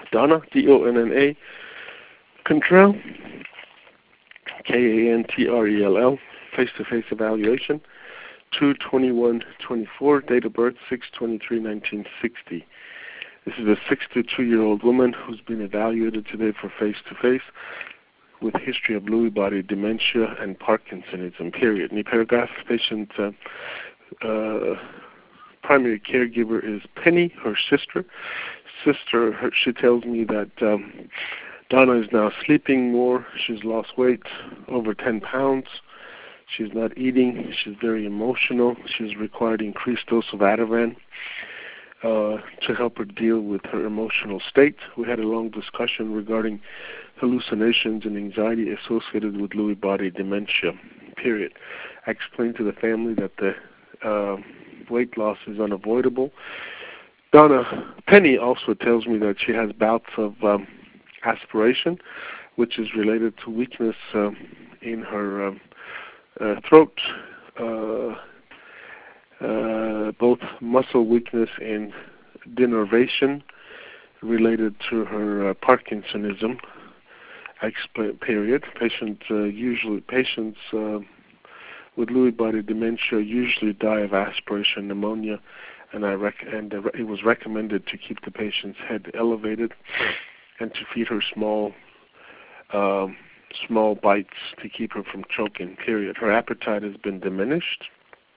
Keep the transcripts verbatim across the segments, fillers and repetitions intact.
Donna, D O N N A, Cantrell, K A N T R E L L, face-to-face evaluation, two twenty-one twenty-four, date of birth six twenty-three nineteen sixty. This is a sixty-two-year-old woman who's been evaluated today for face-to-face with history of Lewy body dementia and Parkinsonism, period. In the paragraph, patient uh, uh, primary caregiver is Penny, her sister. Sister, her, she tells me that um, Donna is now sleeping more. She's lost weight, over ten pounds. She's not eating. She's very emotional. She's required increased dose of Ativan uh, to help her deal with her emotional state. We had a long discussion regarding hallucinations and anxiety associated with Lewy body dementia, period. I explained to the family that the uh, weight loss is unavoidable. Donna, Penny also tells me that she has bouts of um, aspiration, which is related to weakness uh, in her um, uh, throat, uh, uh, both muscle weakness and denervation related to her uh, Parkinsonism. I explain, period. Patient, uh, usually, patients uh, with Lewy body dementia usually die of aspiration pneumonia, and I rec- and uh, it was recommended to keep the patient's head elevated and to feed her small um, small bites to keep her from choking, period. Her appetite has been diminished.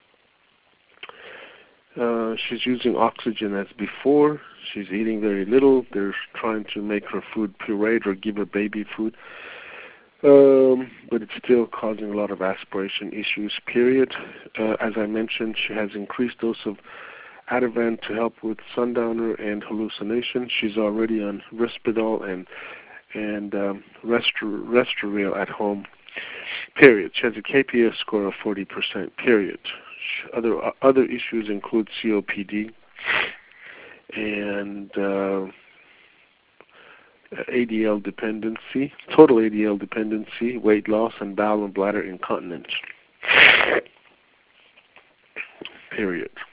Uh, she's using oxygen as before. She's eating very little. They're trying to make her food pureed or give her baby food. Um, but it's still causing a lot of aspiration issues, period. Uh, as I mentioned, she has increased dose of Ativan to help with sundowner and hallucination. She's already on Risperdal and and um, Restor- Restoril at home, period. She has a K P S score of forty percent, period. Other uh, other issues include C O P D and uh, A D L dependency, total A D L dependency, weight loss, and bowel and bladder incontinence, period.